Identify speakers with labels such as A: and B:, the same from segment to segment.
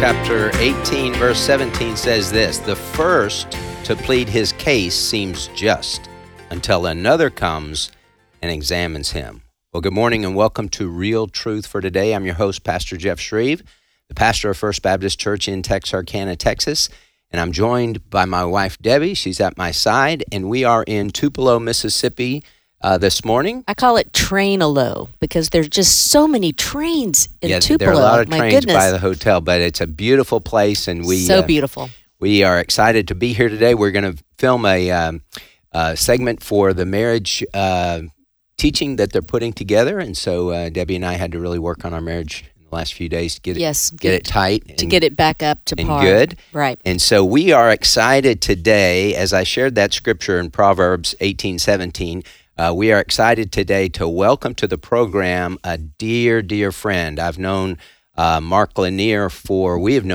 A: chapter 18, verse 17 says this: "The first to plead his case seems just until another comes and examines him." Well, good morning and welcome to Real Truth for Today. I'm your host, Pastor Jeff Shreve, the pastor of First Baptist Church in Texarkana, Texas, and I'm joined by my wife, Debbie. She's at my side, and we are in Tupelo, Mississippi this morning.
B: I call it Train-a-lo because there's just so many trains in Tupelo.
A: There are a lot of trains
B: goodness.
A: by the hotel, but it's a beautiful place, and
B: beautiful.
A: We are excited to be here today. We're going to film a segment for the marriage teaching that they're putting together, and so Debbie and I had to really work on our marriage in the last few days to get it tight,
B: to get it back up to par.
A: Good,
B: right?
A: And so we are excited today, as I shared that scripture in Proverbs 18:17. We are excited today to welcome to the program a dear, dear friend. We have known Mark Lanier for,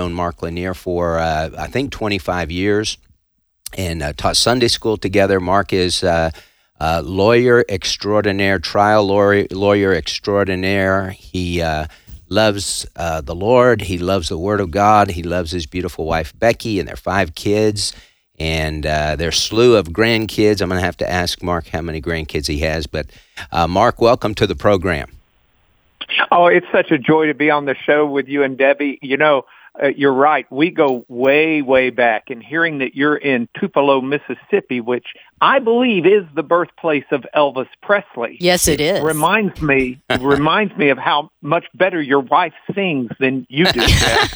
A: I think, 25 years and taught Sunday school together. Mark is lawyer extraordinaire, trial lawyer extraordinaire. He loves the Lord. He loves the Word of God. He loves his beautiful wife, Becky, and their 5 kids. And their slew of grandkids. I'm going to have to ask Mark how many grandkids he has. But Mark, welcome to the program.
C: Oh, it's such a joy to be on the show with you and Debbie. You know, you're right. We go way, way back. And hearing that you're in Tupelo, Mississippi, which I believe is the birthplace of Elvis Presley.
B: Yes, it is.
C: Reminds me of how much better your wife sings than you do.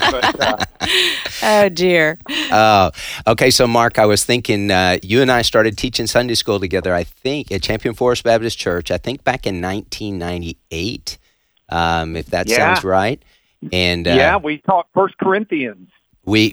B: Oh, dear.
A: Okay, so Mark, I was thinking you and I started teaching Sunday school together, I think, at Champion Forest Baptist Church, I think back in 1998, if that sounds right. And
C: we taught 1 Corinthians.
A: It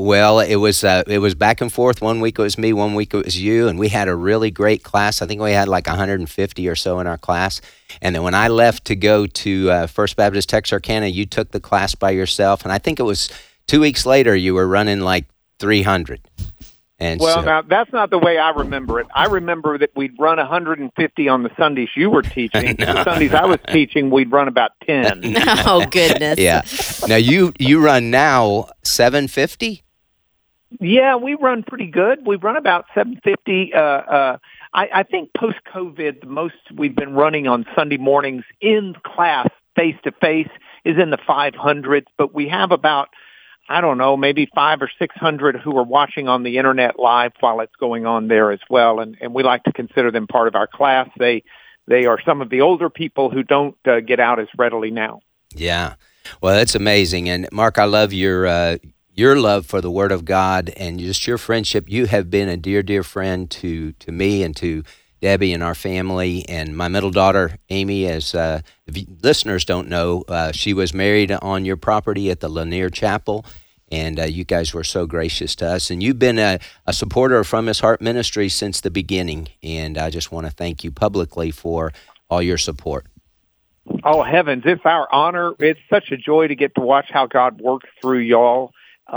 A: was back and forth. One week it was me, one week it was you, and we had a really great class. I think we had like 150 or so in our class. And then when I left to go to First Baptist Texarkana, you took the class by yourself, and I think it was 2 weeks later you were running like 300. And
C: now that's not the way I remember it. I remember that we'd run 150 on the Sundays you were teaching.
A: No.
C: The Sundays I was teaching, we'd run about 10.
B: Oh, goodness.
A: Yeah. Now you run now 750?
C: Yeah, we run pretty good. We run about 750. I think post-COVID, the most we've been running on Sunday mornings in class face-to-face is in the 500s, but we have about, I don't know, maybe 500 or 600 who are watching on the internet live while it's going on there as well. And we like to consider them part of our class. They are some of the older people who don't get out as readily now.
A: Yeah. Well, that's amazing. And Mark, I love your love for the Word of God and just your friendship. You have been a dear, dear friend to me and to Debbie and our family, and my middle daughter, Amy, as if listeners don't know, she was married on your property at the Lanier Chapel, and you guys were so gracious to us. And you've been a supporter of From His Heart Ministry since the beginning, and I just want to thank you publicly for all your support.
C: Oh, heavens, it's our honor. It's such a joy to get to watch how God works through y'all.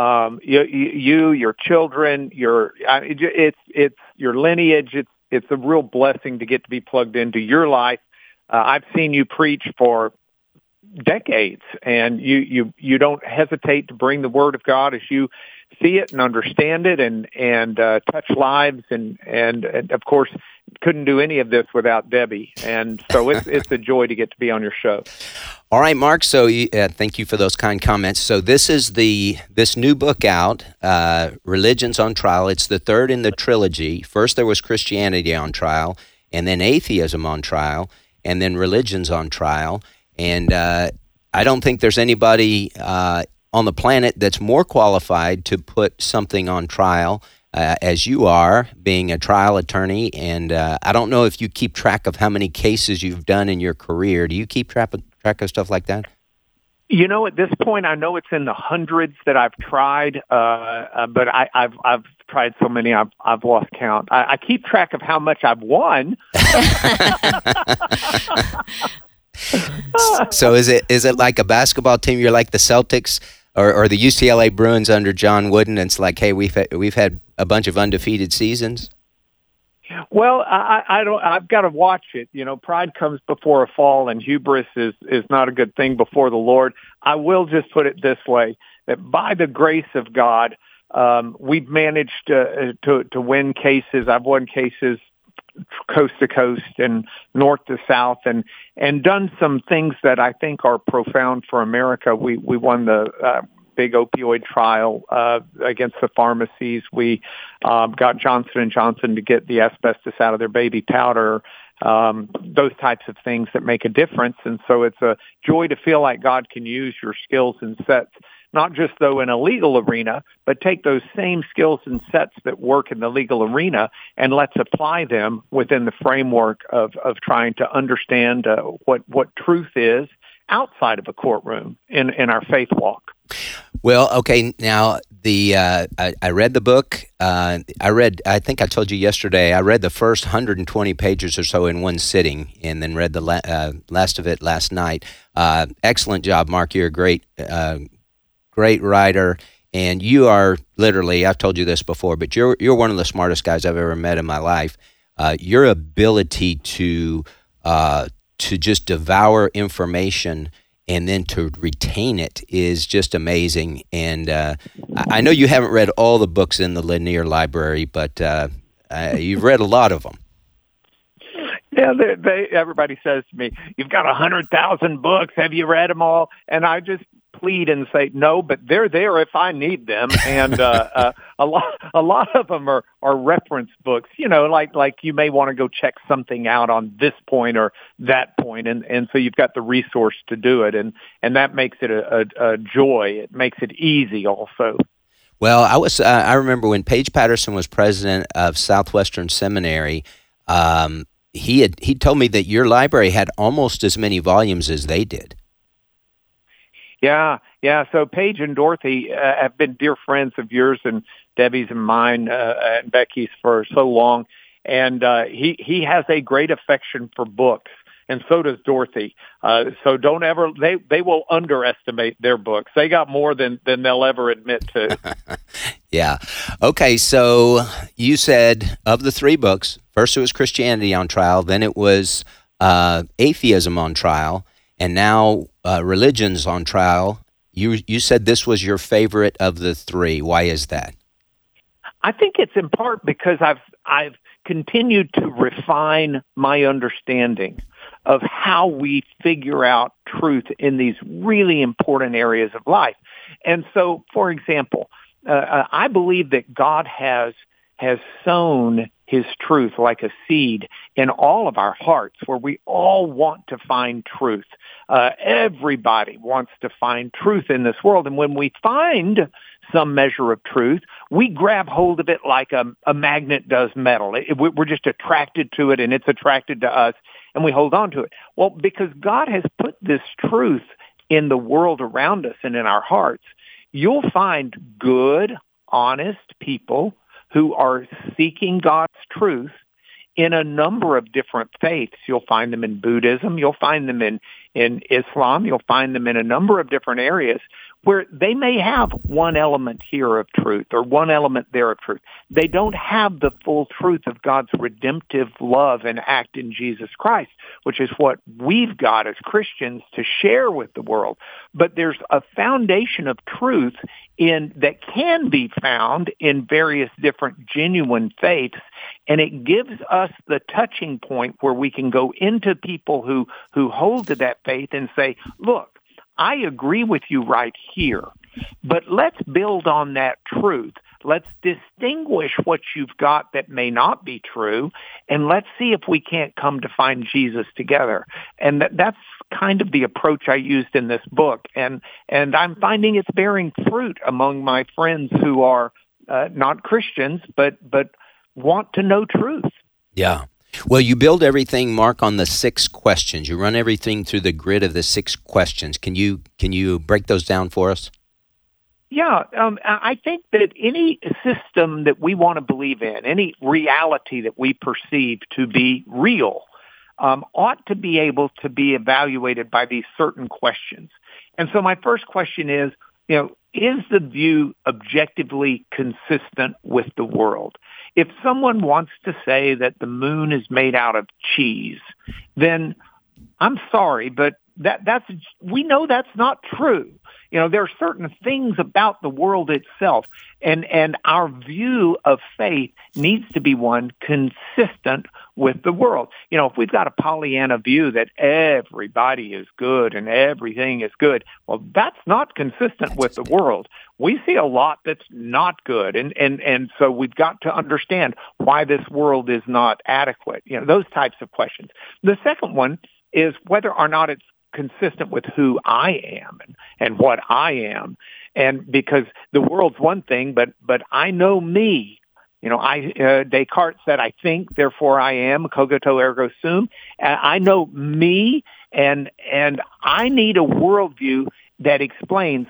C: Your children, it's your lineage. It's a real blessing to get to be plugged into your life. I've seen you preach for decades, and you don't hesitate to bring the Word of God as you see it and understand it, and touch lives, and of course couldn't do any of this without Debbie, and so it's a joy to get to be on your show.
A: All right, Mark. So thank you for those kind comments. So this is this new book out, Religions on Trial. It's the third in the trilogy. First there was Christianity on trial, and then atheism on trial, and then religions on trial. And I don't think there's anybody on the planet that's more qualified to put something on trial as you are, being a trial attorney. And I don't know if you keep track of how many cases you've done in your career. Do you keep track of stuff like that?
C: You know, at this point, I know it's in the hundreds that I've tried, but I've tried so many I've lost count. I keep track of how much I've won.
A: So is it like a basketball team? You're like the Celtics or the UCLA Bruins under John Wooden. It's like, hey, we've had a bunch of undefeated seasons.
C: Well, I don't. I've got to watch it. You know, pride comes before a fall, and hubris is not a good thing before the Lord. I will just put it this way: that by the grace of God, we've managed to win cases. I've won cases coast to coast and north to south, and done some things that I think are profound for America. We won the big opioid trial against the pharmacies. We got Johnson & Johnson to get the asbestos out of their baby powder. Those types of things that make a difference. And so it's a joy to feel like God can use your skills and sets, not just though in a legal arena, but take those same skills and sets that work in the legal arena and let's apply them within the framework of trying to understand what truth is outside of a courtroom in our faith walk.
A: Well, okay. Now, I read the book. I think I told you yesterday, I read the first 120 pages or so in one sitting, and then read the last of it last night. Excellent job, Mark. You're a great writer, and you are literally, I've told you this before, but you're one of the smartest guys I've ever met in my life. Your ability to just devour information and then to retain it is just amazing. And I know you haven't read all the books in the Lanier Library, but you've read a lot of them.
C: Yeah, everybody says to me, "You've got 100,000 books. Have you read them all?" And I just plead and say, "No, but they're there if I need them." And a lot of them are reference books. You know, like you may want to go check something out on this point or that point, and so you've got the resource to do it, and that makes it a joy. It makes it easy, also.
A: Well, I remember when Paige Patterson was president of Southwestern Seminary. He told me that your library had almost as many volumes as they did.
C: Yeah. So Paige and Dorothy have been dear friends of yours and Debbie's and mine and Becky's for so long, and he has a great affection for books, and so does Dorothy. So don't ever they will underestimate their books. They got more than they'll ever admit to.
A: Yeah. Okay. So you said of the three books, first it was Christianity on Trial, then it was Atheism on Trial, and now Religion's on Trial. You said this was your favorite of the three. Why is that?
C: I think it's in part because I've continued to refine my understanding of how we figure out truth in these really important areas of life. And so, for example, I believe that God has sown his truth like a seed in all of our hearts, where we all want to find truth. Everybody wants to find truth in this world. And when we find some measure of truth, we grab hold of it like a magnet does metal. We're just attracted to it, and it's attracted to us, and we hold on to it. Well, because God has put this truth in the world around us and in our hearts, you'll find good, honest people who are seeking God's truth in a number of different faiths. You'll find them in Buddhism. You'll find them in Islam. You'll find them in a number of different areas where they may have one element here of truth or one element there of truth. They don't have the full truth of God's redemptive love and act in Jesus Christ, which is what we've got as Christians to share with the world. But there's a foundation of truth that can be found in various different genuine faiths, and it gives us the touching point where we can go into people who hold to that faith and say, look, I agree with you right here, but let's build on that truth. Let's distinguish what you've got that may not be true, and let's see if we can't come to find Jesus together. And that's kind of the approach I used in this book, and I'm finding it's bearing fruit among my friends who are not Christians, but want to know truth.
A: Yeah. Well, you build everything, Mark, on the 6 questions. You run everything through the grid of the 6 questions. Can you break those down for us?
C: Yeah, I think that any system that we want to believe in, any reality that we perceive to be real, ought to be able to be evaluated by these certain questions. And so my first question is, is the view objectively consistent with the world? If someone wants to say that the moon is made out of cheese, then I'm sorry, but we know that's not true. There are certain things about the world itself, and our view of faith needs to be one consistent with the world. If we've got a Pollyanna view that everybody is good and everything is good, well, that's not consistent with the world. We see a lot that's not good, and so we've got to understand why this world is not adequate. Those types of questions. The second one is whether or not it's consistent with who I am and what I am. And because the world's one thing, but I know me. Descartes said, I think, therefore I am, cogito ergo sum. I know me, and I need a worldview that explains,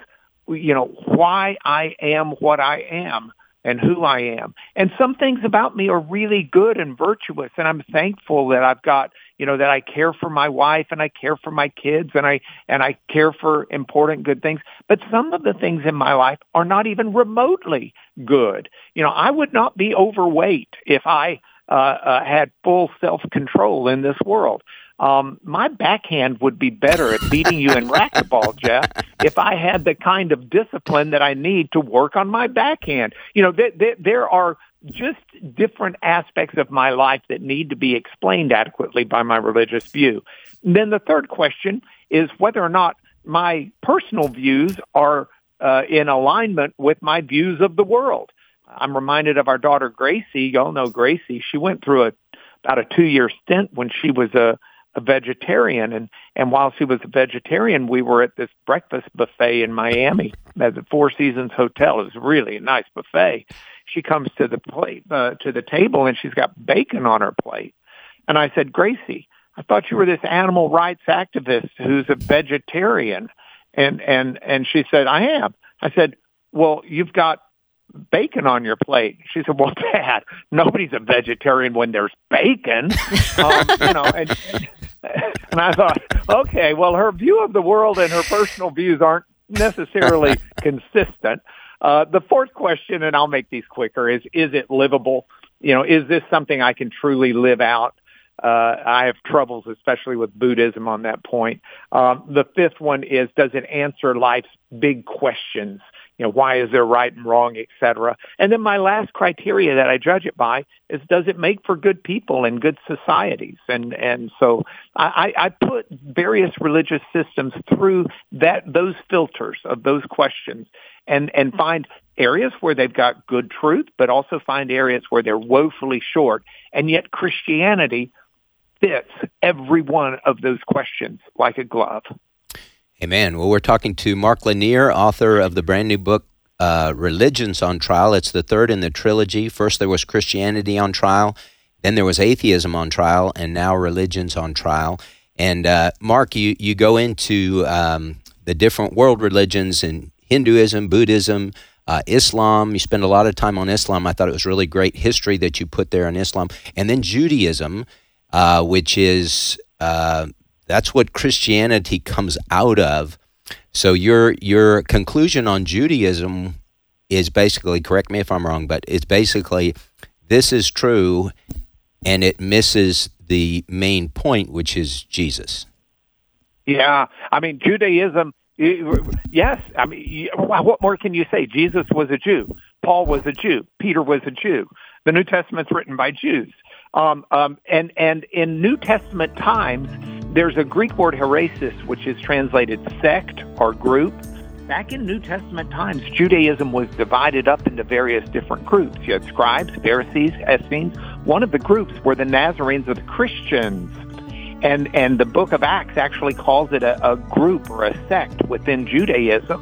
C: why I am what I am and who I am. And some things about me are really good and virtuous, and I'm thankful that I've got, that I care for my wife and I care for my kids and I care for important good things. But some of the things in my life are not even remotely good. I would not be overweight if I had full self-control in this world. My backhand would be better at beating you in racquetball, Jeff, if I had the kind of discipline that I need to work on my backhand. There are just different aspects of my life that need to be explained adequately by my religious view. And then the third question is whether or not my personal views are in alignment with my views of the world. I'm reminded of our daughter, Gracie. You all know Gracie. She went through about a 2-year stint when she was a vegetarian. And while she was a vegetarian, we were at this breakfast buffet in Miami at the Four Seasons Hotel. It was really a nice buffet. She comes to the table, and she's got bacon on her plate. And I said, Gracie, I thought you were this animal rights activist who's a vegetarian. And she said, I am. I said, well, you've got bacon on your plate. She said, well, Dad, nobody's a vegetarian when there's bacon. And I thought, okay, well, her view of the world and her personal views aren't necessarily consistent. The fourth question, and I'll make these quicker, is it livable? Is this something I can truly live out? I have troubles, especially with Buddhism on that point. The fifth one is, does it answer life's big questions? Why is there right and wrong, et cetera? And then my last criteria that I judge it by is, does it make for good people and good societies? And so I put various religious systems through those filters of those questions and find areas where they've got good truth, but also find areas where they're woefully short. And yet Christianity fits every one of those questions like a glove.
A: Amen. Well, we're talking to Mark Lanier, author of the brand new book, Religions on Trial. It's the third in the trilogy. First there was Christianity on trial, then there was atheism on trial, and now religions on trial. And Mark, you go into the different world religions in Hinduism, Buddhism, Islam. You spend a lot of time on Islam. I thought it was really great history that you put there on Islam. And then Judaism, which is... that's what Christianity comes out of. So your conclusion on Judaism is basically, correct me if I'm wrong, but it's basically, this is true, and it misses the main point, which is Jesus.
C: Yeah, Judaism, yes. What more can you say? Jesus was a Jew. Paul was a Jew. Peter was a Jew. The New Testament's written by Jews. And in New Testament times, there's a Greek word heresis, which is translated sect or group. Back in New Testament times, Judaism was divided up into various different groups. You had scribes, Pharisees, Essenes. One of the groups were the Nazarenes, or the Christians. And the book of Acts actually calls it a group or a sect within Judaism.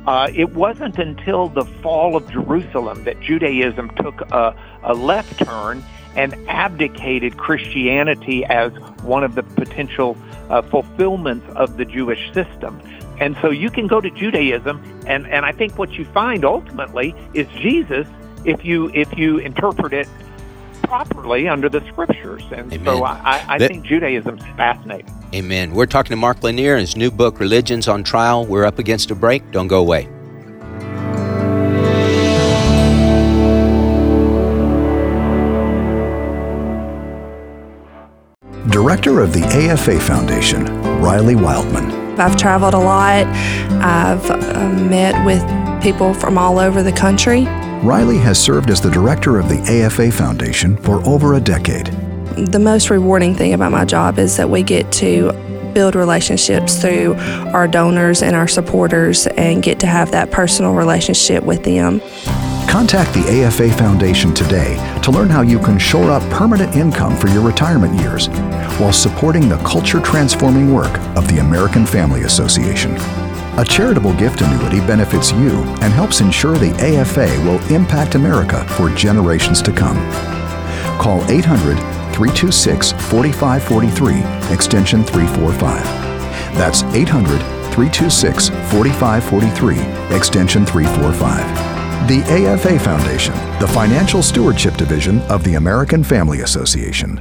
C: It wasn't until the fall of Jerusalem that Judaism took a left turn and abdicated Christianity as one of the potential fulfillments of the Jewish system. And so you can go to Judaism, and I think what you find ultimately is Jesus if you interpret it properly under the Scriptures. And Amen. So I think Judaism's fascinating.
A: Amen. We're talking to Mark Lanier and his new book, Religions on Trial. We're up against a break. Don't go away.
D: Director of the AFA Foundation, Riley Wildman, I've traveled a lot. I've met with people from all over the country.
E: Riley has served as the director of the AFA Foundation for over a decade.
D: The most rewarding thing about my job is that we get to build relationships through our donors and our supporters and get to have that personal relationship with them.
E: Contact the AFA Foundation today to learn how you can shore up permanent income for your retirement years while supporting the culture-transforming work of the American Family Association. A charitable gift annuity benefits you and helps ensure the AFA will impact America for generations to come. Call 800-326-4543, extension 345. That's 800-326-4543, extension 345. The AFA Foundation, the Financial Stewardship Division of the American Family Association.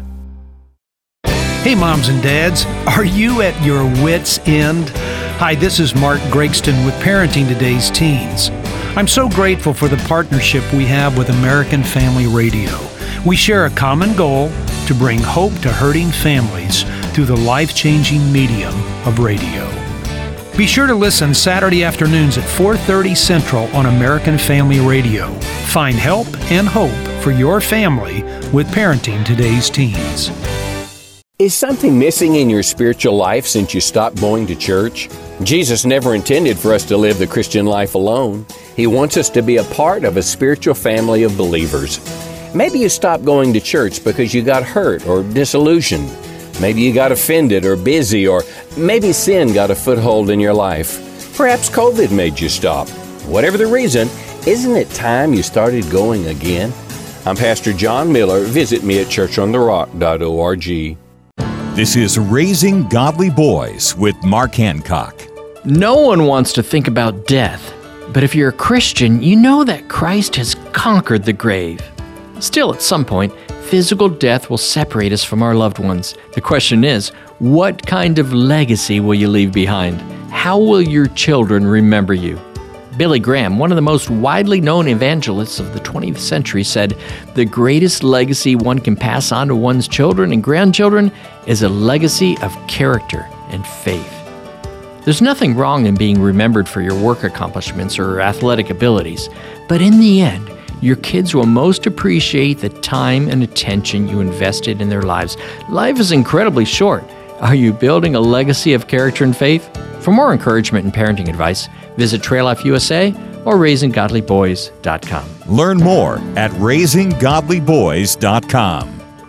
F: Hey moms and dads, are you at your wit's end? Hi, this is Mark Gregston with Parenting Today's Teens. I'm so grateful for the partnership we have with American Family Radio. We share a common goal to bring hope to hurting families through the life-changing medium of radio. Be sure to listen Saturday afternoons at 4:30 Central on American Family Radio. Find help and hope for your family with Parenting Today's Teens.
G: Is something missing in your spiritual life since you stopped going to church? Jesus never intended for us to live the Christian life alone. He wants us to be a part of a spiritual family of believers. Maybe you stopped going to church because you got hurt or disillusioned. Maybe you got offended or busy, or maybe sin got a foothold in your life. Perhaps COVID made you stop. Whatever the reason, isn't it time you started going again? I'm Pastor John Miller. Visit me at churchontherock.org.
H: This is Raising Godly Boys with Mark Hancock.
I: No one wants to think about death, but if you're a Christian, you know that Christ has conquered the grave. Still, at some point, physical death will separate us from our loved ones. The question is, what kind of legacy will you leave behind? How will your children remember you? Billy Graham, one of the most widely known evangelists of the 20th century, said, "The greatest legacy one can pass on to one's children and grandchildren is a legacy of character and faith." There's nothing wrong in being remembered for your work accomplishments or athletic abilities, but in the end, your kids will most appreciate the time and attention you invested in their lives. Life is incredibly short. Are you building a legacy of character and faith? For more encouragement and parenting advice, visit Trail Life USA or RaisingGodlyBoys.com.
H: Learn more at RaisingGodlyBoys.com.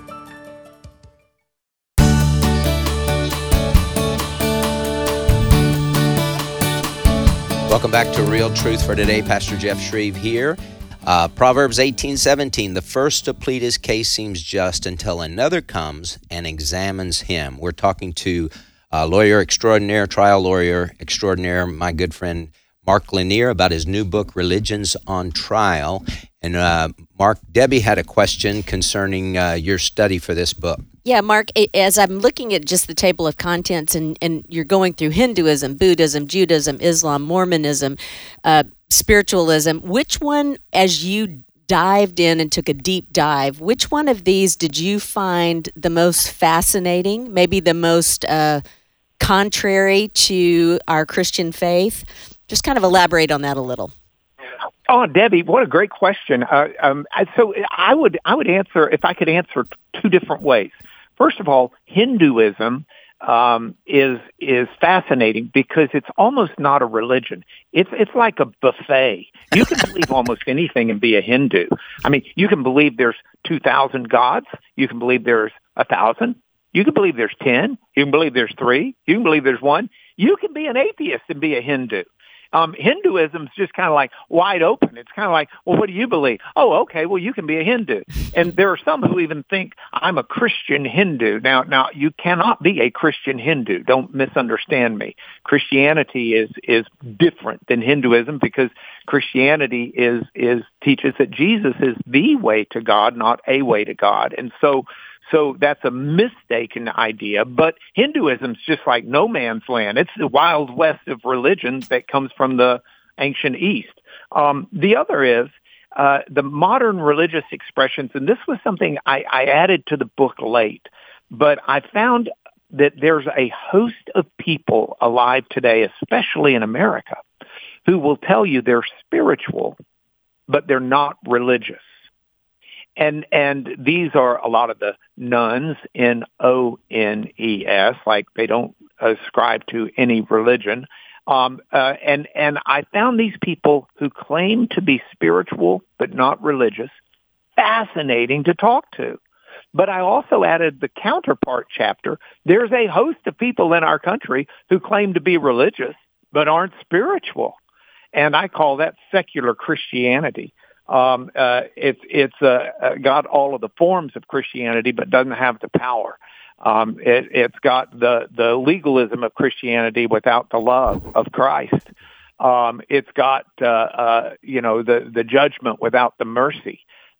A: Welcome back to Real Truth for Today. Pastor Jeff Shreve here. Proverbs 18:17, the first to plead his case seems just until another comes and examines him. We're talking to lawyer extraordinaire, trial lawyer extraordinaire, my good friend Mark Lanier, about his new book, Religions on Trial. And Mark, Debbie had a question concerning your study for this book.
B: Yeah, Mark, as I'm looking at just the table of contents and you're going through Hinduism, Buddhism, Judaism, Islam, Mormonism, spiritualism, which one, as you dived in and took a deep dive, which one of these did you find the most fascinating, maybe the most contrary to our Christian faith? Just kind of elaborate on that a little.
C: Oh, Debbie, what a great question. So I would answer, if I could answer two different ways. First of all, Hinduism is fascinating because it's almost not a religion. It's like a buffet. You can believe almost anything and be a Hindu. I mean, you can believe there's 2,000 gods. You can believe there's 1,000. You can believe there's 10. You can believe there's 3. You can believe there's 1. You can be an atheist and be a Hindu. Hinduism's just kind of like wide open. It's kind of like, well, what do you believe? Oh, okay, well, you can be a Hindu. And there are some who even think I'm a Christian Hindu. Now, you cannot be a Christian Hindu. Don't misunderstand me. Christianity is different than Hinduism because Christianity teaches that Jesus is the way to God, not a way to God. And so that's a mistaken idea, but Hinduism's just like no man's land. It's the Wild West of religion that comes from the ancient East. The other is the modern religious expressions, and this was something I added to the book late, but I found that there's a host of people alive today, especially in America, who will tell you they're spiritual, but they're not religious. And these are a lot of the nuns, N-O-N-E-S, like they don't ascribe to any religion. And I found these people who claim to be spiritual but not religious fascinating to talk to. But I also added the counterpart chapter. There's a host of people in our country who claim to be religious but aren't spiritual. And I call that secular Christianity. It's got all of the forms of Christianity but doesn't have the power. It's got the legalism of Christianity without the love of Christ. It's got the judgment without the mercy.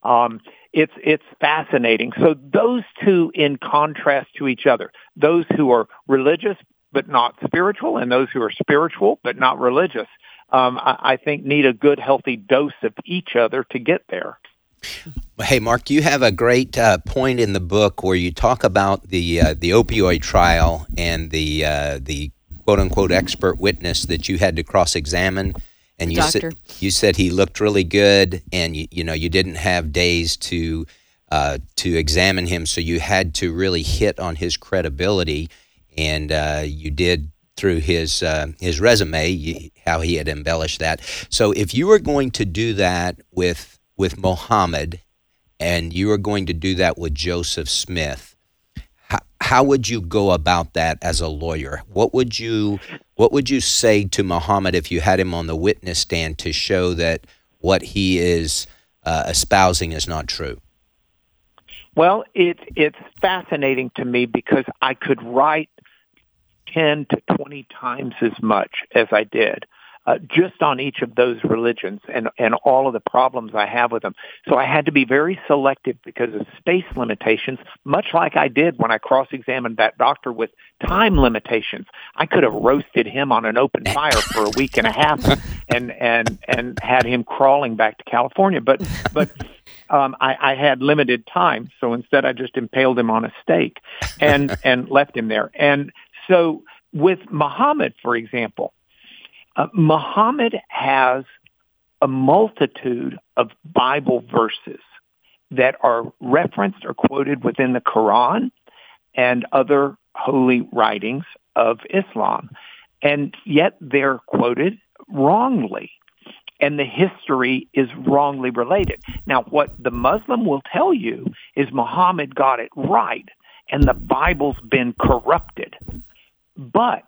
C: It's fascinating. So those two in contrast to each other, those who are religious but not spiritual, and those who are spiritual but not religious, I think need a good, healthy dose of each other to get there.
A: Hey, Mark, you have a great point in the book where you talk about the opioid trial and the quote-unquote expert witness that you had to cross-examine. And you said he looked really good, and you didn't have days to examine him, so you had to really hit on his credibility, and you did through his resume, how he had embellished that. So if you were going to do that with Muhammad, and you were going to do that with Joseph Smith, how would you go about that as a lawyer? What would you say to Muhammad if you had him on the witness stand to show that what he is espousing is not true?
C: Well, it's fascinating to me because I could write 10 to 20 times as much as I did just on each of those religions and all of the problems I have with them. So I had to be very selective because of space limitations, much like I did when I cross-examined that doctor with time limitations. I could have roasted him on an open fire for a week and a half and had him crawling back to California. But I had limited time, so instead I just impaled him on a stake and left him there. And so with Muhammad, for example, Muhammad has a multitude of Bible verses that are referenced or quoted within the Quran and other holy writings of Islam, and yet they're quoted wrongly, and the history is wrongly related. Now, what the Muslim will tell you is Muhammad got it right, and the Bible's been corrupted. But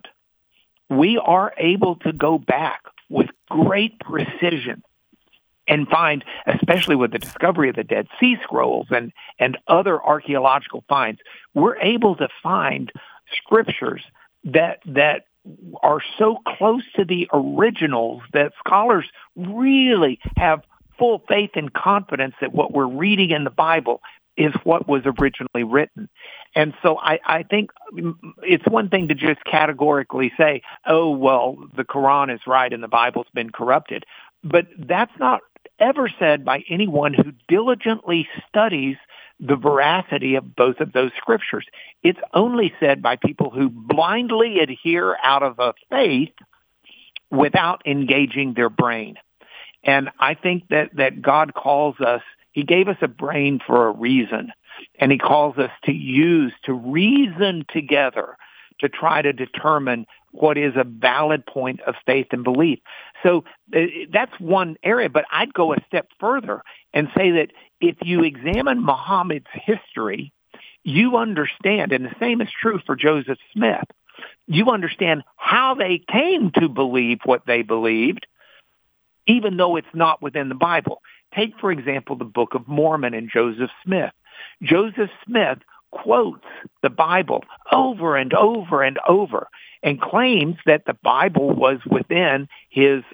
C: we are able to go back with great precision and find, especially with the discovery of the Dead Sea Scrolls and other archaeological finds, we're able to find scriptures that are so close to the originals that scholars really have full faith and confidence that what we're reading in the Bible is what was originally written. And so I think it's one thing to just categorically say, oh, well, the Quran is right and the Bible's been corrupted. But that's not ever said by anyone who diligently studies the veracity of both of those scriptures. It's only said by people who blindly adhere out of a faith without engaging their brain. And I think that God calls us, He gave us a brain for a reason, and He calls us to reason together to try to determine what is a valid point of faith and belief. So that's one area, but I'd go a step further and say that if you examine Muhammad's history, you understand, and the same is true for Joseph Smith, you understand how they came to believe what they believed, even though it's not within the Bible. Take, for example, the Book of Mormon and Joseph Smith. Joseph Smith quotes the Bible over and over and over and claims that the Bible was within his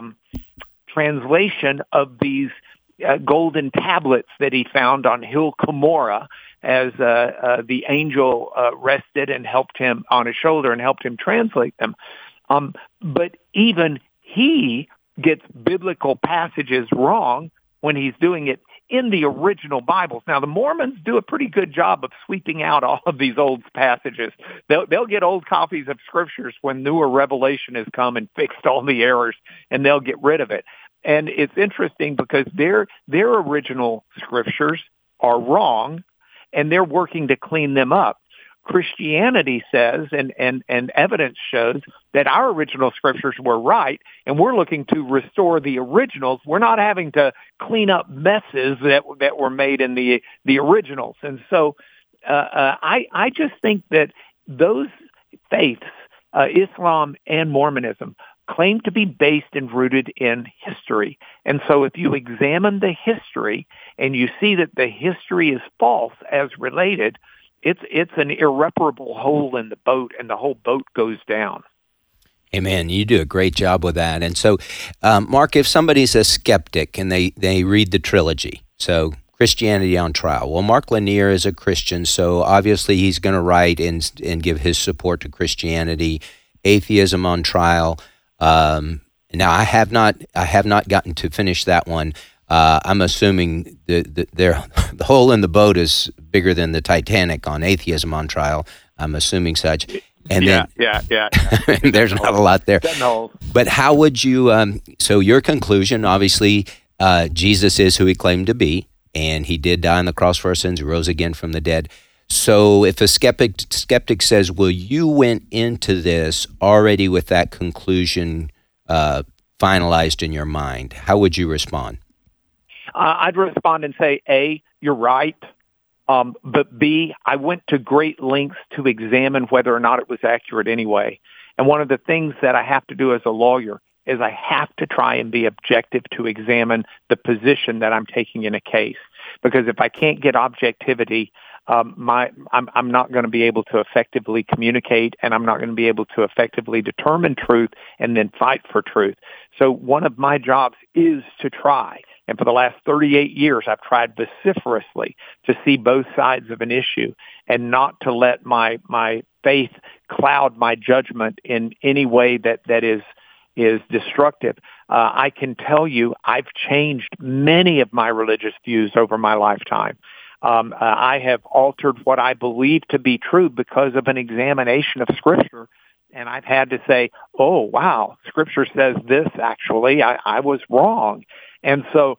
C: translation of these golden tablets that he found on Hill Cumorah as the angel rested and helped him on his shoulder and helped him translate them. But even he gets biblical passages wrong when he's doing it in the original Bibles. Now, the Mormons do a pretty good job of sweeping out all of these old passages. They'll get old copies of scriptures when newer revelation has come and fixed all the errors, and they'll get rid of it. And it's interesting because their original scriptures are wrong, and they're working to clean them up. Christianity says, and evidence shows, that our original scriptures were right, and we're looking to restore the originals. We're not having to clean up messes that were made in the originals. And so I just think that those faiths, Islam and Mormonism, claim to be based and rooted in history. And so if you examine the history and you see that the history is false as related, it's an irreparable hole in the boat, and the whole boat goes down.
A: Amen. You do a great job with that. And so, Mark, if somebody's a skeptic and they read the trilogy, so Christianity on Trial. Well, Mark Lanier is a Christian, so obviously he's going to write and give his support to Christianity. Atheism on Trial. Now, I have not gotten to finish that one. I'm assuming the hole in the boat is bigger than the Titanic on Atheism on Trial. I'm assuming such. And
C: yeah.
A: There's not a lot there. But how would you? So your conclusion, obviously, Jesus is who he claimed to be, and he did die on the cross for our sins. He rose again from the dead. So if a skeptic says, "Well, you went into this already with that conclusion finalized in your mind," how would you respond?
C: I'd respond and say, A, you're right. But B, I went to great lengths to examine whether or not it was accurate anyway. And one of the things that I have to do as a lawyer is I have to try and be objective to examine the position that I'm taking in a case. Because if I can't get objectivity, I'm not going to be able to effectively communicate, and I'm not going to be able to effectively determine truth and then fight for truth. So one of my jobs is to try. And for the last 38 years, I've tried vociferously to see both sides of an issue and not to let my faith cloud my judgment in any way that is destructive. I can tell you I've changed many of my religious views over my lifetime. I have altered what I believe to be true because of an examination of Scripture. And I've had to say, oh, wow, Scripture says this, actually. I was wrong. And so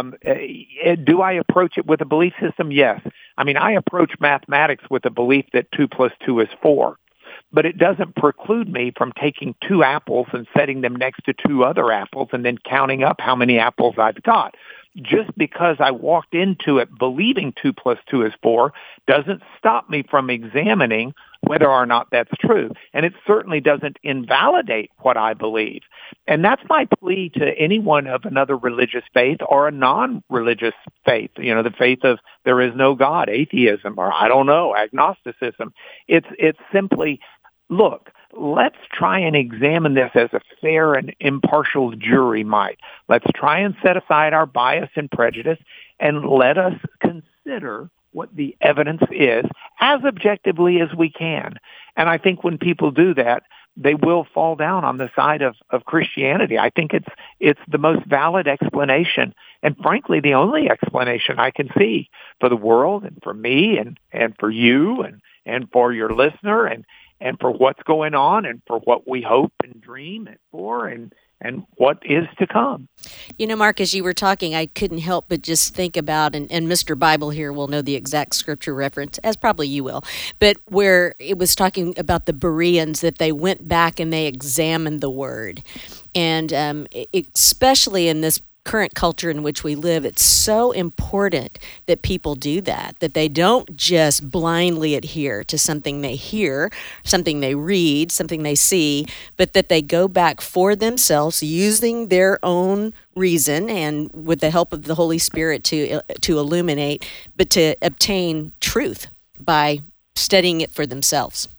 C: do I approach it with a belief system? Yes. I mean, I approach mathematics with a belief that 2 + 2 is 4. But it doesn't preclude me from taking 2 apples and setting them next to 2 other apples and then counting up how many apples I've got. Just because I walked into it believing 2 + 2 is 4 doesn't stop me from examining whether or not that's true. And it certainly doesn't invalidate what I believe. And that's my plea to anyone of another religious faith or a non-religious faith, the faith of there is no God, atheism, or I don't know, agnosticism. It's simply, look, let's try and examine this as a fair and impartial jury might. Let's try and set aside our bias and prejudice and let us consider what the evidence is as objectively as we can. And I think when people do that, they will fall down on the side of Christianity. I think it's the most valid explanation, and frankly, the only explanation I can see for the world and for me and for you and for your listener and for what's going on and for what we hope and dream for and what is to come.
B: Mark, as you were talking, I couldn't help but just think about, and Mr. Bible here will know the exact scripture reference, as probably you will, but where it was talking about the Bereans, that they went back and they examined the word. And especially in this current culture in which we live, it's so important that people do that they don't just blindly adhere to something they hear, something they read, something they see, but that they go back for themselves using their own reason and with the help of the Holy Spirit to illuminate, but to obtain truth by studying it for themselves.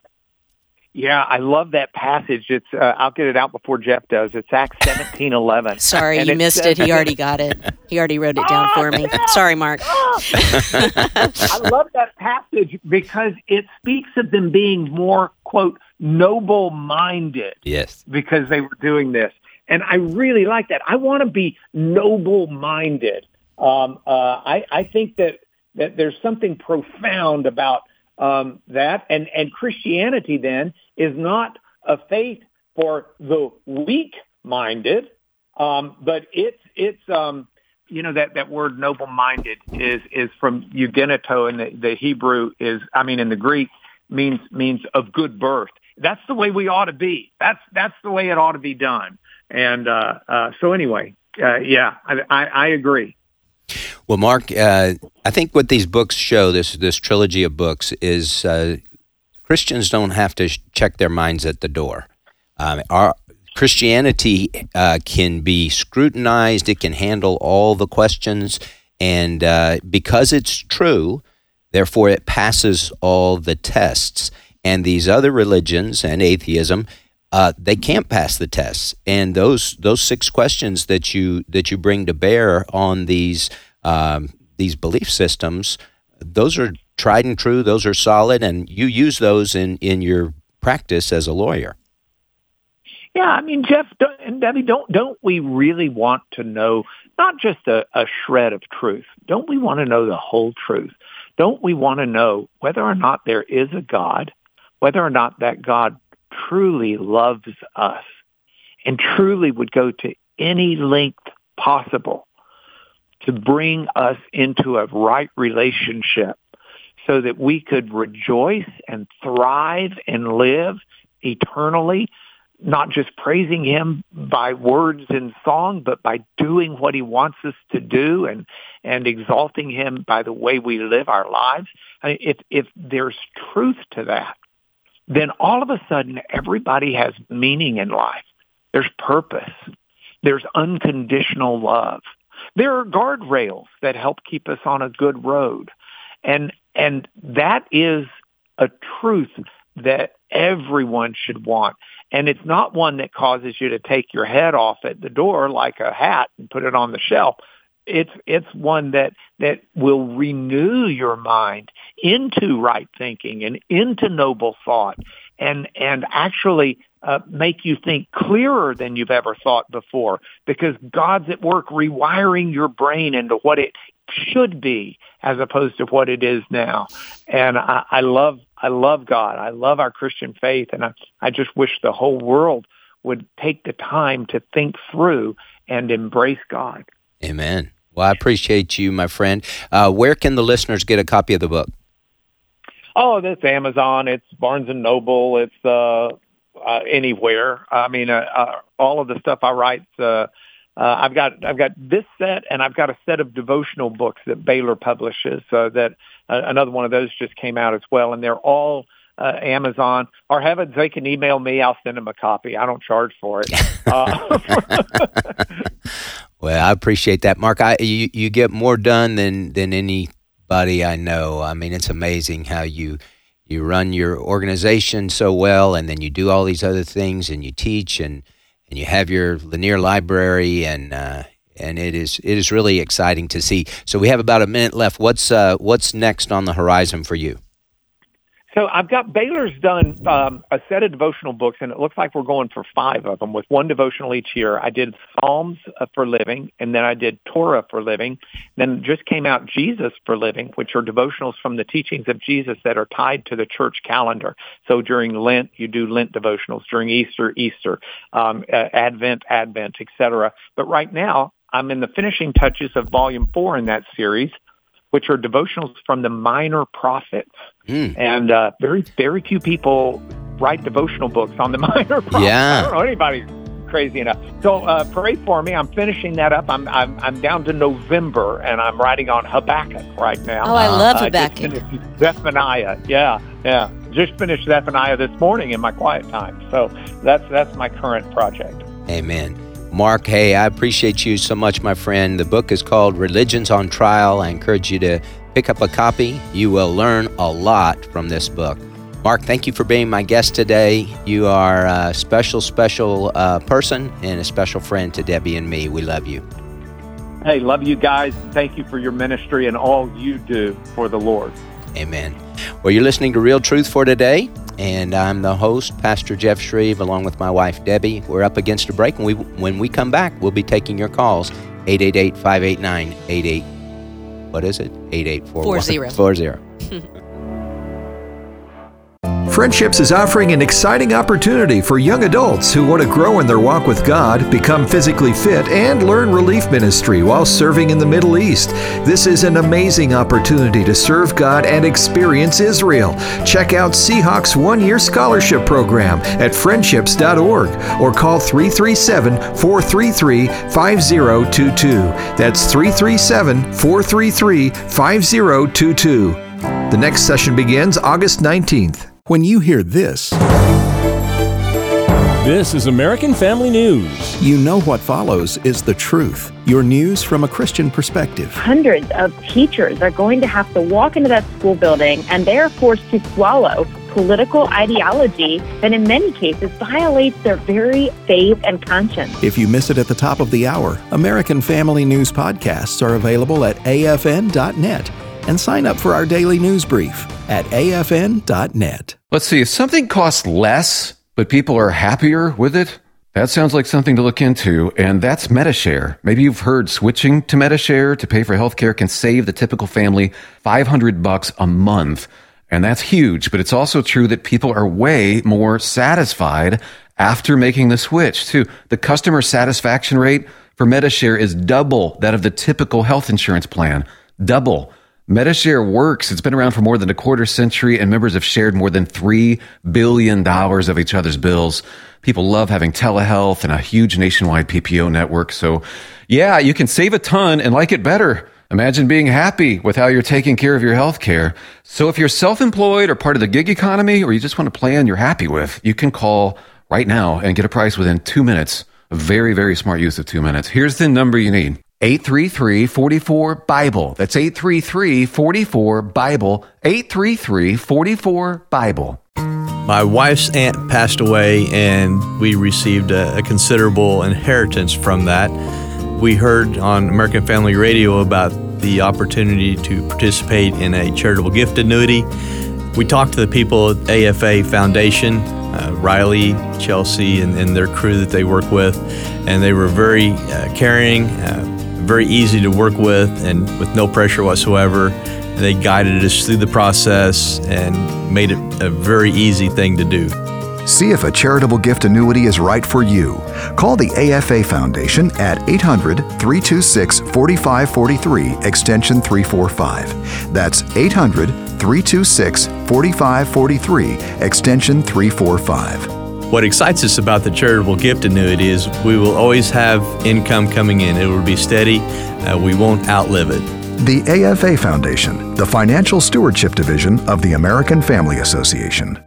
C: Yeah, I love that passage. It's I'll get it out before Jeff does. It's Acts 17:11.
B: Sorry, you missed it. He already got it. He already wrote it down for me. Sorry, Mark.
C: I love that passage because it speaks of them being more, quote, noble-minded.
A: Yes.
C: Because they were doing this. And I really like that. I want to be noble-minded. I think that there's something profound about that, and Christianity then is not a faith for the weak-minded, but it's that word noble-minded is from eugeneto in the Hebrew in the Greek means of good birth. That's the way we ought to be. That's the way it ought to be done. And so anyway, I agree.
A: Well, Mark, I think what these books show, this trilogy of books, is Christians don't have to check their minds at the door. Our Christianity can be scrutinized. It can handle all the questions, and because it's true, therefore it passes all the tests. And these other religions and atheism, they can't pass the tests. And those 6 questions that you bring to bear on these belief systems, those are tried and true. Those are solid, and you use those in your practice as a lawyer.
C: Yeah, I mean, Jeff and Debbie, don't we really want to know not just a shred of truth? Don't we want to know the whole truth? Don't we want to know whether or not there is a God, whether or not that God truly loves us and truly would go to any length possible to bring us into a right relationship so that we could rejoice and thrive and live eternally, not just praising him by words and song, but by doing what he wants us to do and exalting him by the way we live our lives. I mean, if there's truth to that, then all of a sudden everybody has meaning in life. There's purpose. There's unconditional love. There are guardrails that help keep us on a good road. And that is a truth that everyone should want. And it's not one that causes you to take your head off at the door like a hat and put it on the shelf. It's one that will renew your mind into right thinking and into noble thought and actually make you think clearer than you've ever thought before, because God's at work rewiring your brain into what it should be as opposed to what it is now. And I love God. I love our Christian faith, and I just wish the whole world would take the time to think through and embrace God.
A: Amen. Well, I appreciate you, my friend. Where can the listeners get a copy of the book?
C: Oh, that's Amazon. It's Barnes & Noble. It's anywhere. I mean, all of the stuff I write. I've got this set, and I've got a set of devotional books that Baylor publishes. That another one of those just came out as well, and they're all Amazon. Or heavens, they can email me. I'll send them a copy. I don't charge for it.
A: Well, I appreciate that, Mark. You get more done than anybody I know. I mean, it's amazing how you run your organization so well, and then you do all these other things, and you teach, and you have your Lanier Library, and it is really exciting to see. So we have about a minute left. What's next on the horizon for you?
C: So I've got Baylor's done a set of devotional books, and it looks like we're going for 5 of them with one devotional each year. I did Psalms for Living, and then I did Torah for Living. Then just came out Jesus for Living, which are devotionals from the teachings of Jesus that are tied to the church calendar. So during Lent, you do Lent devotionals. During Easter, Advent, etc. But right now, I'm in the finishing touches of Volume 4 in that series, which are devotionals from the minor prophets. And very, very few people write devotional books on the minor prophets.
A: Yeah.
C: I don't know anybody crazy enough. So pray for me. I'm finishing that up. I'm down to November, and I'm writing on Habakkuk right now.
B: Oh, I love Habakkuk.
C: Just finished Zephaniah. Yeah. Just finished Zephaniah this morning in my quiet time. So that's my current project.
A: Amen. Mark, hey, I appreciate you so much, my friend. The book is called Religions on Trial. I encourage you to pick up a copy. You will learn a lot from this book. Mark, thank you for being my guest today. You are a special person and a special friend to Debbie and me. We love you.
C: Hey, love you guys. Thank you for your ministry and all you do for the Lord.
A: Amen. Well, you're listening to Real Truth for Today, and I'm the host, Pastor Jeff Shreve, along with my wife, Debbie. We're up against a break, and when we come back, we'll be taking your calls, 888-589-88. What is it? 8840.
J: Friendships is offering an exciting opportunity for young adults who want to grow in their walk with God, become physically fit, and learn relief ministry while serving in the Middle East. This is an amazing opportunity to serve God and experience Israel. Check out Seahawks one-year scholarship program at friendships.org or call 337-433-5022. That's 337-433-5022. The next session begins August 19th.
E: When you hear this
H: is American Family News.
E: you know what follows is the truth. Your news from a Christian perspective.
K: Hundreds of teachers are going to have to walk into that school building, and they are forced to swallow political ideology that in many cases violates their very faith and conscience.
E: If you miss it at the top of the hour, American Family News podcasts are available at afn.net. And sign up for our daily news brief at afn.net.
L: Let's see, if something costs less, but people are happier with it, that sounds like something to look into, and that's Medi-Share. Maybe you've heard switching to Medi-Share to pay for healthcare can save the typical family $500 a month, and that's huge, but it's also true that people are way more satisfied after making the switch, too. The customer satisfaction rate for Medi-Share is double that of the typical health insurance plan. Double. Medi-Share works. It's been around for more than a quarter century, and members have shared more than $3 billion of each other's bills. People love having telehealth and a huge nationwide PPO network. So, yeah, you can save a ton and like it better. Imagine being happy with how you're taking care of your health care. So if you're self-employed or part of the gig economy, or you just want a plan you're happy with, you can call right now and get a price within 2 minutes. A very, very smart use of 2 minutes. Here's the number you need. 833-44-BIBLE. That's 833-44-BIBLE. 833-44-BIBLE.
M: My wife's aunt passed away, and we received a considerable inheritance from that. We heard on American Family Radio about the opportunity to participate in a charitable gift annuity. We talked to the people at AFA Foundation, Riley, Chelsea, and their crew that they work with, and they were very caring, very easy to work with, and with no pressure whatsoever. They guided us through the process and made it a very easy thing to do.
E: See if a charitable gift annuity is right for you. Call the AFA Foundation at 800-326-4543, extension 345. That's 800-326-4543, extension 345.
M: What excites us about the charitable gift annuity is we will always have income coming in. It will be steady. We won't outlive it.
E: The AFA Foundation, the Financial Stewardship Division of the American Family Association.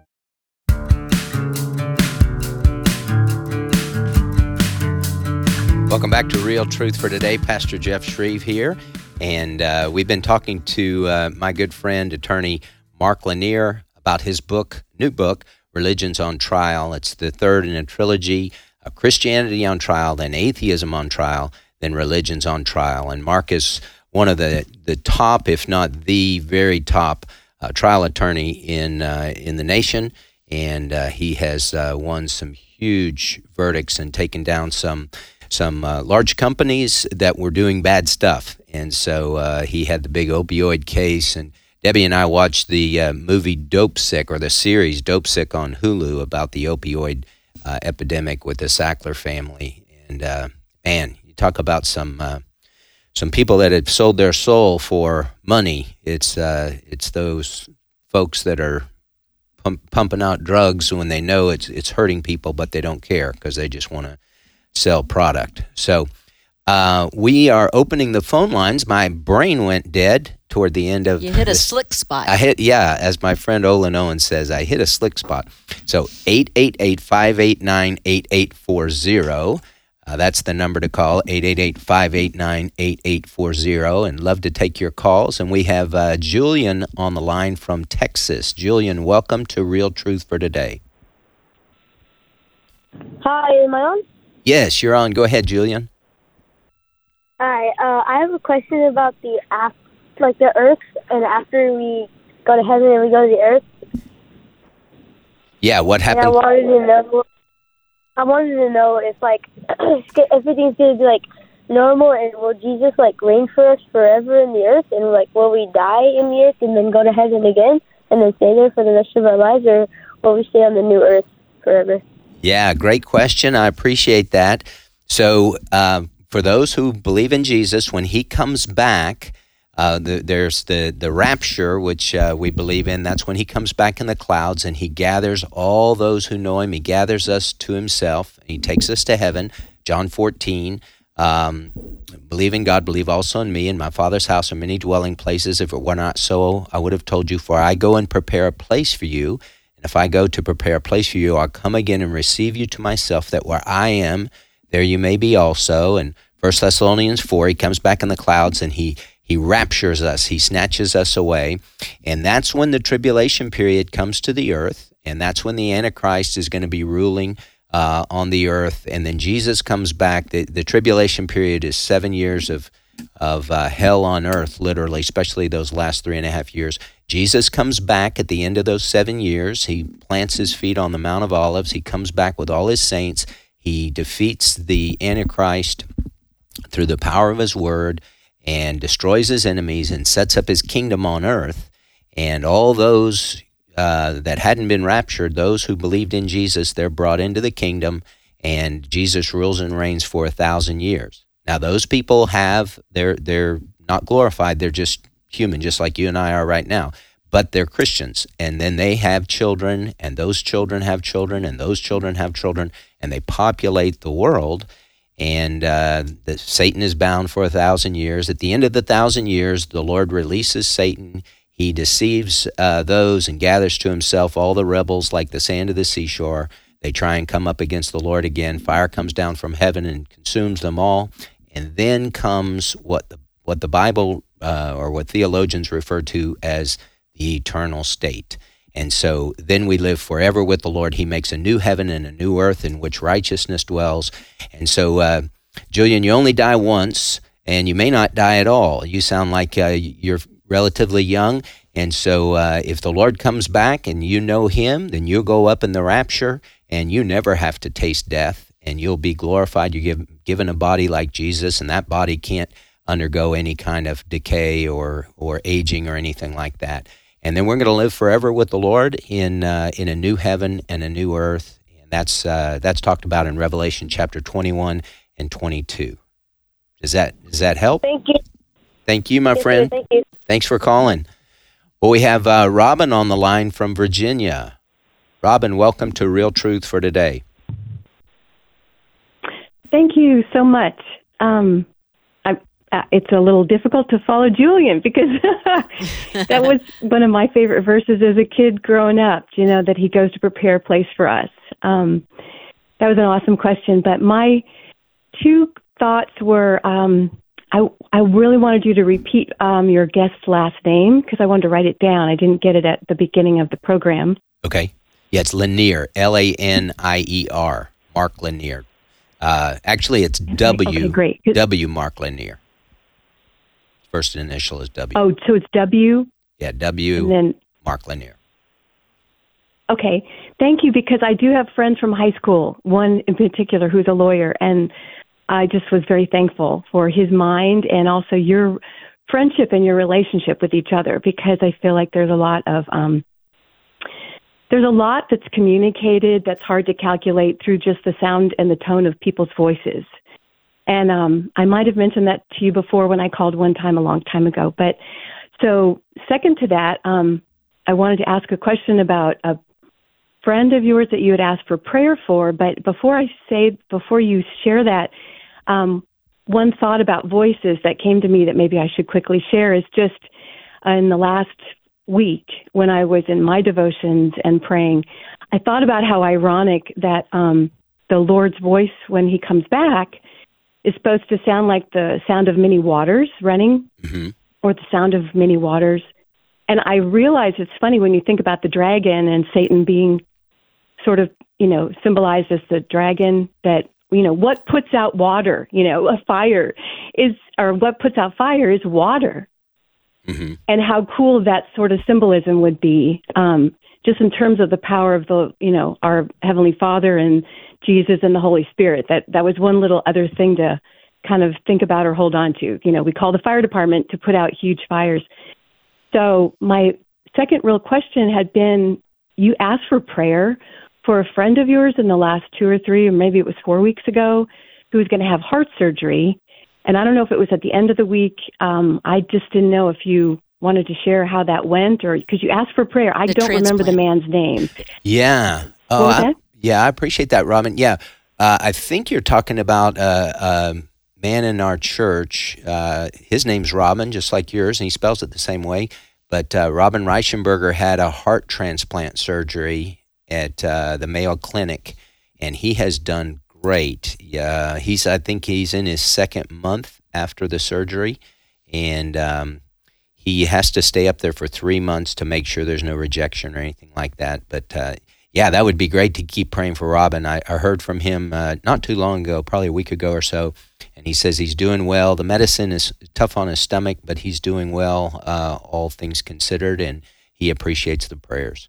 A: Welcome back to Real Truth for Today. Pastor Jeff Shreve here. And we've been talking to my good friend, attorney Mark Lanier, about his book, new book, Religions on Trial. It's the third in a trilogy, Christianity on Trial, then Atheism on Trial, then Religions on Trial. And Mark is one of the top, if not the very top, trial attorney in the nation. And he has won some huge verdicts and taken down some large companies that were doing bad stuff. And so he had the big opioid case, and Debbie and I watched the movie Dope Sick, or the series Dope Sick on Hulu, about the opioid epidemic with the Sackler family. And man, you talk about some people that have sold their soul for money. It's those folks that are pumping out drugs when they know it's hurting people, but they don't care because they just want to sell product. So we are opening the phone lines. My brain went dead toward the end of
B: You hit a slick spot.
A: As my friend Olin Owen says, I hit a slick spot. So 888-589-8840. That's the number to call, 888-589-8840, and love to take your calls. And we have Julian on the line from Texas. Julian, welcome to Real Truth for Today.
N: Hi, am I on?
A: Yes, you're on. Go ahead, Julian.
N: Hi, I have a question about the earth, and after we go to heaven and we go to the earth.
A: Yeah, what happened?
N: And I wanted to know if everything's going to be normal, and will Jesus like reign for us forever in the earth, and like will we die in the earth and then go to heaven again and then stay there for the rest of our lives, or will we stay on the new earth forever?
A: Yeah, great question. I appreciate that. So for those who believe in Jesus, when he comes back, there's the rapture, which we believe in. That's when he comes back in the clouds and he gathers all those who know him. He gathers us to himself. And he takes us to heaven. John 14, believe in God, believe also in me. In my Father's house are many dwelling places. If it were not so, I would have told you, for I go and prepare a place for you. And if I go to prepare a place for you, I'll come again and receive you to myself, that where I am, there you may be also. And 1 Thessalonians 4, he comes back in the clouds and he raptures us. He snatches us away. And that's when the tribulation period comes to the earth. And that's when the Antichrist is going to be ruling on the earth. And then Jesus comes back. The tribulation period is 7 years of hell on earth, literally, especially those last 3.5 years. Jesus comes back at the end of those 7 years. He plants his feet on the Mount of Olives. He comes back with all his saints. He defeats the Antichrist through the power of his word and destroys his enemies and sets up his kingdom on earth. And all those that hadn't been raptured, those who believed in Jesus, they're brought into the kingdom, and Jesus rules and reigns for 1,000 years. Now, those people they're not glorified. They're just human, just like you and I are right now. But they're Christians, and then they have children, and those children have children, and those children have children, and they populate the world. And Satan is bound for 1,000 years. At the end of the 1,000 years, the Lord releases Satan. He deceives those and gathers to himself all the rebels like the sand of the seashore. They try and come up against the Lord again. Fire comes down from heaven and consumes them all. And then comes what the Bible or what theologians refer to as the eternal state. And so then we live forever with the Lord. He makes a new heaven and a new earth in which righteousness dwells. And so, Julian, you only die once, and you may not die at all. You sound like you're relatively young. And so if the Lord comes back and you know him, then you'll go up in the rapture, and you never have to taste death, and you'll be glorified. You're given a body like Jesus, and that body can't undergo any kind of decay or aging or anything like that. And then we're going to live forever with the Lord in a new heaven and a new earth. And that's talked about in Revelation chapter 21 and 22. Does that help?
N: Thank you.
A: Thank you, my friend.
N: Thank you.
A: Thanks for calling. Well, we have Robin on the line from Virginia. Robin, welcome to Real Truth for Today.
O: Thank you so much. It's a little difficult to follow Julian because that was one of my favorite verses as a kid growing up, that he goes to prepare a place for us. That was an awesome question. But my two thoughts were, I really wanted you to repeat your guest's last name because I wanted to write it down. I didn't get it at the beginning of the program.
A: Okay. Yeah, it's Lanier, Lanier, Mark Lanier. Actually, it's W.
O: Okay, great.
A: W. Mark Lanier. First initial is W.
O: Oh, so it's W?
A: Yeah, W.
O: And then
A: Mark Lanier.
O: Okay. Thank you, because I do have friends from high school, one in particular who's a lawyer, and I just was very thankful for his mind and also your friendship and your relationship with each other, because I feel like there's a lot that's communicated that's hard to calculate through just the sound and the tone of people's voices. And I might have mentioned that to you before when I called one time a long time ago. But so second to that, I wanted to ask a question about a friend of yours that you had asked for prayer for. But before you share that, one thought about voices that came to me that maybe I should quickly share is just in the last week when I was in my devotions and praying, I thought about how ironic that the Lord's voice when he comes back is supposed to sound like the sound of many waters running, or the sound of many waters. And I realize it's funny when you think about the dragon and Satan being sort of, symbolized as the dragon, that, what puts out water, a fire what puts out fire is water. Mm-hmm. And how cool that sort of symbolism would be, just in terms of the power of our Heavenly Father and Jesus and the Holy Spirit. That was one little other thing to kind of think about or hold on to. We call the fire department to put out huge fires. So my second real question had been, you asked for prayer for a friend of yours in the last 2 or 3, or maybe it was 4 weeks ago, who was going to have heart surgery. And I don't know if it was at the end of the week. I just didn't know if you wanted to share how that went, or because you asked for prayer. I don't remember the man's name.
A: Yeah.
O: I
A: appreciate that, Robin. Yeah. I think you're talking about a man in our church. His name's Robin, just like yours, and he spells it the same way. But Robin Reichenberger had a heart transplant surgery at the Mayo Clinic, and he has done great. I think he's in his second month after the surgery, and he has to stay up there for 3 months to make sure there's no rejection or anything like that. But that would be great to keep praying for Robin. I heard from him not too long ago, probably a week ago or so, and he says he's doing well. The medicine is tough on his stomach, but he's doing well, all things considered, and he appreciates the prayers.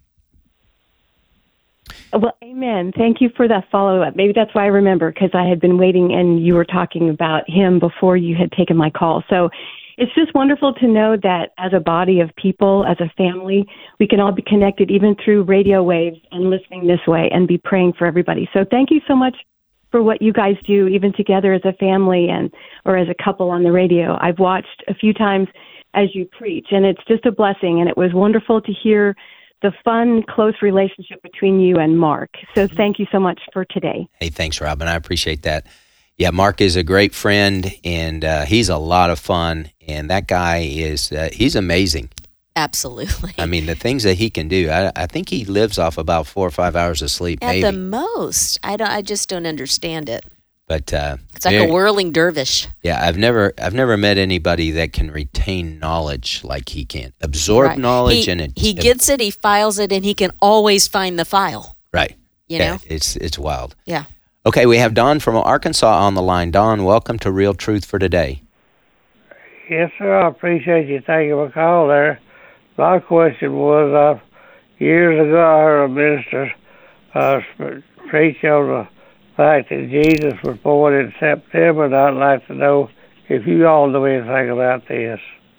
O: Well, amen. Thank you for that follow-up. Maybe that's why I remember, because I had been waiting and you were talking about him before you had taken my call. So it's just wonderful to know that as a body of people, as a family, we can all be connected even through radio waves and listening this way and be praying for everybody. So thank you so much for what you guys do, even together as a family or as a couple on the radio. I've watched a few times as you preach, and it's just a blessing. And it was wonderful to hear the fun, close relationship between you and Mark. So thank you so much for today.
A: Hey, thanks, Robin. I appreciate that. Yeah, Mark is a great friend, and he's a lot of fun. And that guy he's amazing.
B: Absolutely.
A: I mean, the things that he can do, I think he lives off about 4 or 5 hours of sleep,
B: At
A: maybe.
B: the most. I just don't understand it.
A: But
B: it's like a whirling dervish.
A: Yeah, I've never met anybody that can retain knowledge like he can. Absorb knowledge
B: he gets it, he files it, and he can always find the file.
A: Right.
B: You know?
A: It's wild.
B: Yeah.
A: Okay, we have Don from Arkansas on the line. Don, welcome to Real Truth for Today.
P: Yes, sir. I appreciate you taking my call there. My question was, years ago I heard a minister preach on the fact that Jesus was born in September, and I'd like to know if you all know anything about this.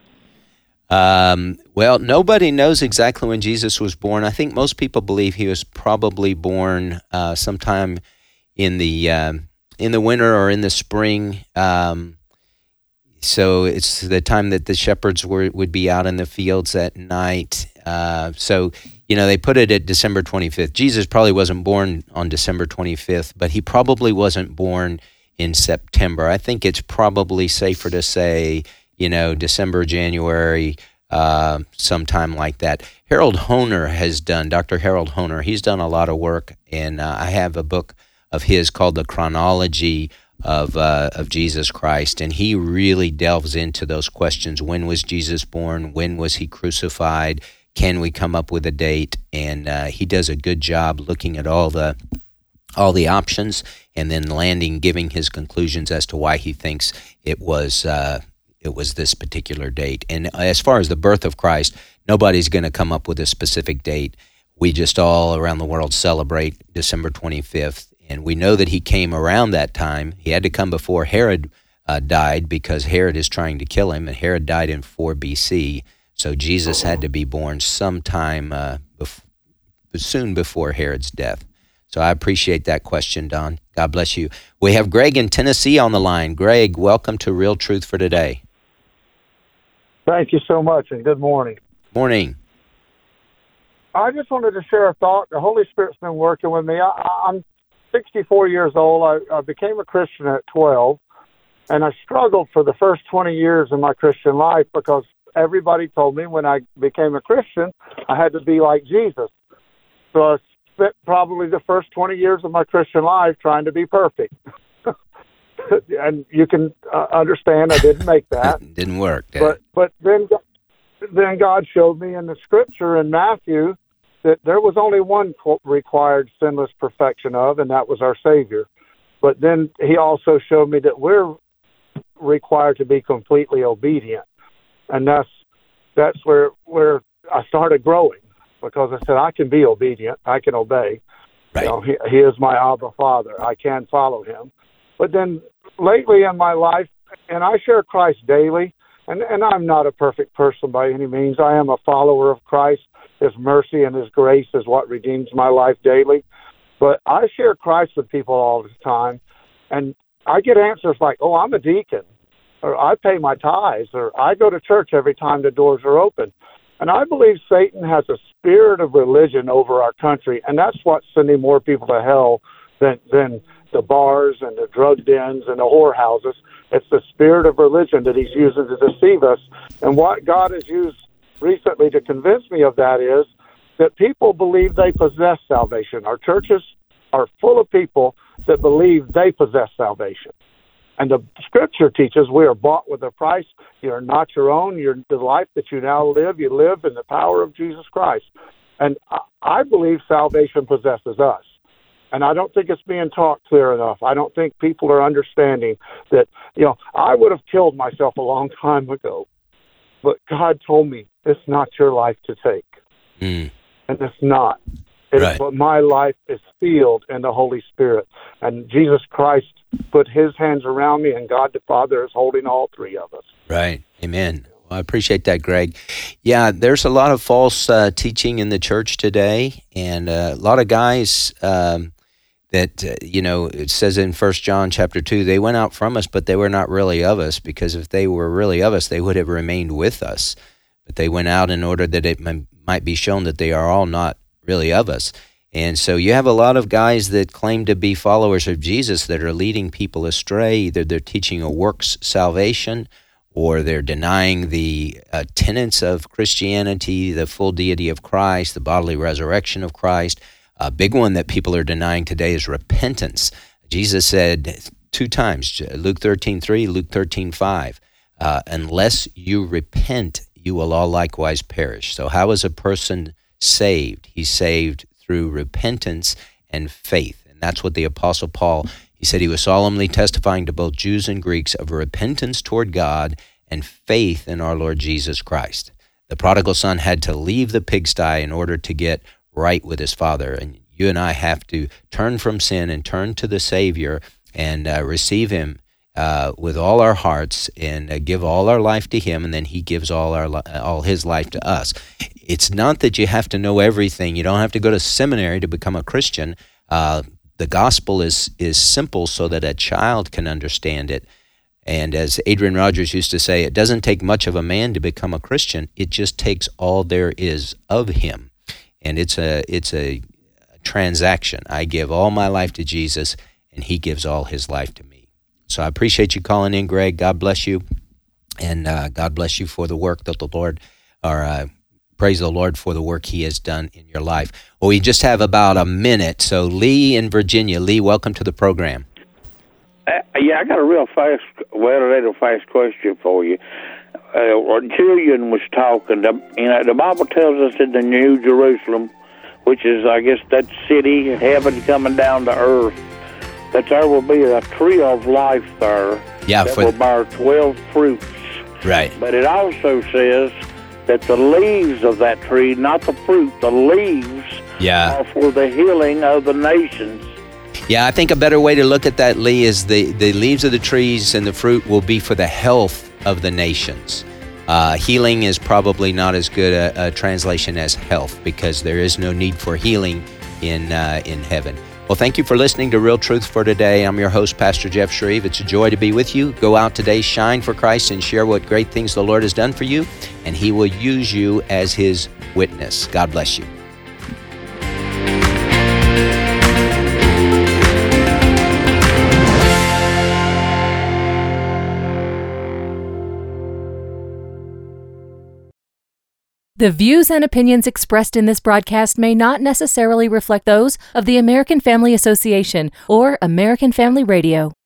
A: Well, nobody knows exactly when Jesus was born. I think most people believe he was probably born sometime in the winter or in the spring. So it's the time that the shepherds would be out in the fields at night. So, they put it at December 25th. Jesus probably wasn't born on December 25th, but he probably wasn't born in September. I think it's probably safer to say, December, January, sometime like that. Dr. Harold Hohner, he's done a lot of work, and I have a book of his called The Chronology of Jesus Christ, and he really delves into those questions. When was Jesus born? When was he crucified? Can we come up with a date? And he does a good job looking at all the options and then giving his conclusions as to why he thinks it was this particular date. And as far as the birth of Christ, nobody's going to come up with a specific date. We just all around the world celebrate December 25th. And we know that he came around that time. He had to come before Herod died, because Herod is trying to kill him, and Herod died in 4 BC. So Jesus had to be born sometime soon before Herod's death. So I appreciate that question, Don. God bless you. We have Greg in Tennessee on the line. Greg, welcome to Real Truth for Today.
Q: Thank you so much, and good morning.
A: Morning.
Q: I just wanted to share a thought. The Holy Spirit's been working with me. I'm 64 years old. I became a Christian at 12, and I struggled for the first 20 years of my Christian life because everybody told me when I became a Christian, I had to be like Jesus. So I spent probably the first 20 years of my Christian life trying to be perfect. And you can understand I didn't make that.
A: Didn't work. Did
Q: but then God showed me in the scripture in Matthew that there was only one required sinless perfection of, and that was our Savior. But then he also showed me that we're required to be completely obedient. And that's where I started growing, because I said, I can be obedient. I can obey. Right. He is my Abba Father. I can follow him. But then lately in my life, and I share Christ daily, and I'm not a perfect person by any means. I am a follower of Christ. His mercy and His grace is what redeems my life daily. But I share Christ with people all the time, and I get answers like, oh, I'm a deacon, or I pay my tithes, or I go to church every time the doors are open. And I believe Satan has a spirit of religion over our country, and that's what's sending more people to hell than the bars and the drug dens and the whorehouses. It's the spirit of religion that he's using to deceive us. And what God has used recently to convince me of that is that people believe they possess salvation. Our churches are full of people that believe they possess salvation. And the Scripture teaches we are bought with a price. You are not your own. The life that you now live, you live in the power of Jesus Christ. And I believe salvation possesses us. And I don't think it's being taught clear enough. I don't think people are understanding that, I would have killed myself a long time ago. But God told me, it's not your life to take. And it's not. But my life is sealed in the Holy Spirit. And Jesus Christ put His hands around me, and God the Father is holding all three of us.
A: Right. Amen. Well, I appreciate that, Greg. Yeah, there's a lot of false teaching in the church today, and a lot of guys that, it says in 1 John chapter 2, they went out from us, but they were not really of us, because if they were really of us, they would have remained with us. But they went out in order that it might be shown that they are all not really of us. And so you have a lot of guys that claim to be followers of Jesus that are leading people astray. Either they're teaching a works salvation, or they're denying the tenets of Christianity, the full deity of Christ, the bodily resurrection of Christ. A big one that people are denying today is repentance. Jesus said 2 times, Luke 13:3, Luke 13:5, unless you repent, you will all likewise perish. So how is a person saved? He's saved through repentance and faith. And that's what the Apostle Paul, he said he was solemnly testifying to both Jews and Greeks of repentance toward God and faith in our Lord Jesus Christ. The prodigal son had to leave the pigsty in order to get right with his Father. And you and I have to turn from sin and turn to the Savior and receive Him with all our hearts and give all our life to Him, and then He gives all His life to us. It's not that you have to know everything. You don't have to go to seminary to become a Christian. The gospel is simple so that a child can understand it. And as Adrian Rogers used to say, it doesn't take much of a man to become a Christian. It just takes all there is of him. And it's a transaction. I give all my life to Jesus, and He gives all His life to me. So I appreciate you calling in, Greg. God bless you. And God bless you for the work that the Lord, praise the Lord for the work He has done in your life. Well, we just have about a minute. So Lee in Virginia. Lee, welcome to the program.
R: I got a real fast question for you. Jillian was talking. The Bible tells us in the New Jerusalem, which is, I guess, that city, heaven coming down to earth, that there will be a tree of life there that will bear 12 fruits.
A: Right.
R: But it also says that the leaves of that tree, not the fruit, the leaves are for the healing of the nations.
A: Yeah, I think a better way to look at that, Lee, is the leaves of the trees and the fruit will be for the health of the nations. Healing is probably not as good a translation as health, because there is no need for healing in heaven. Well, thank you for listening to Real Truth for today. I'm your host, Pastor Jeff Shreve. It's a joy to be with you. Go out today, shine for Christ, and share what great things the Lord has done for you, and He will use you as His witness. God bless you.
S: The views and opinions expressed in this broadcast may not necessarily reflect those of the American Family Association or American Family Radio.